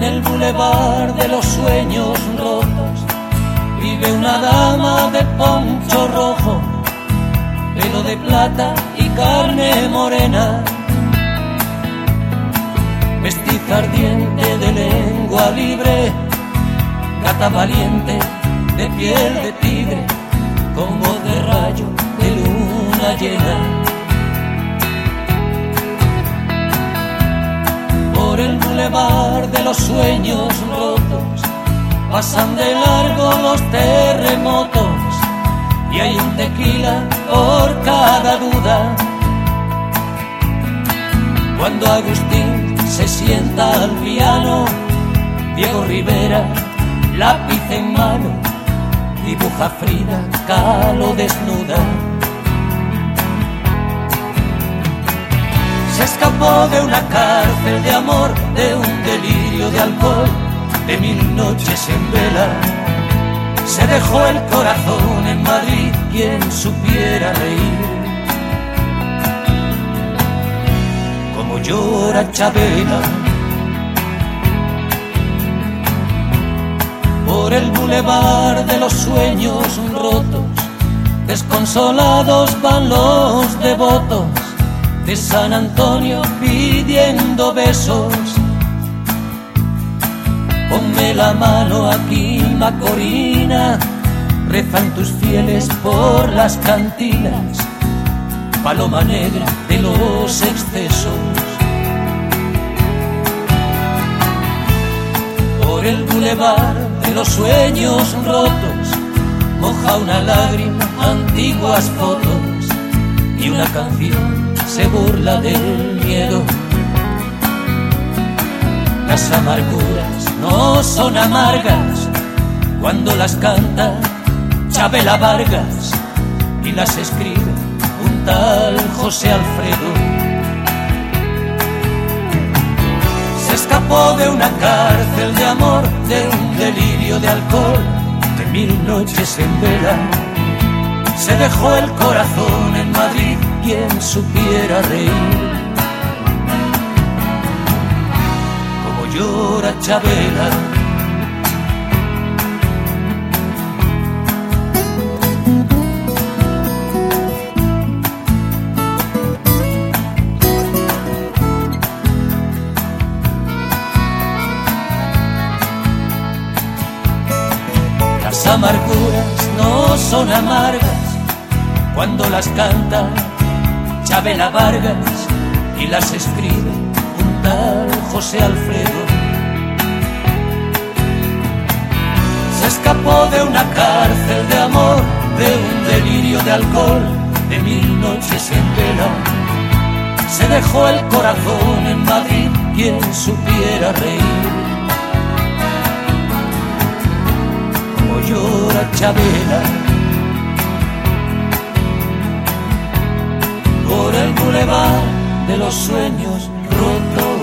el bulevar de los sueños rotos vive una dama de poncho rojo, pelo de plata y carne morena, mestiza ardiente de lengua libre, gata valiente de piel de tigre, con voz de rayo de luna llena. Por el bulevar de los sueños rotos pasan de largo los terremotos y hay un tequila por cada duda. Cuando Agustín se sienta al piano, Diego Rivera, lápiz en mano, dibuja Frida Kahlo desnuda. Se escapó de una cárcel de amor, de un delirio de alcohol, de 1000 noches en vela. Se dejó el corazón en Madrid, quien supiera reír como llora Chabela. Por el bulevar de los sueños rotos, desconsolados van los devotos de San Antonio pidiendo besos. Ponme la mano aquí, Macorina, rezan tus fieles por las cantinas, paloma negra de los excesos. Por el bulevar de los sueños rotos moja una lágrima antiguas fotos y una canción se burla del miedo. Las amarguras no son amargas cuando las canta Chabela Vargas y las escribe un tal José Alfredo. Se escapó de una cárcel de amor, de un delirio de alcohol, de 1000 noches en vela. Se dejó el corazón en Madrid, quien supiera reír como llora Chabela. Las amarguras no son amargas cuando las canta Chabela Vargas y las escribe un tal José Alfredo. Se escapó de una cárcel de amor, de un delirio de alcohol, de 1000 noches en vela. Se dejó el corazón en Madrid, quien supiera reír como llora Chabela. Por el bulevar de los sueños rotos.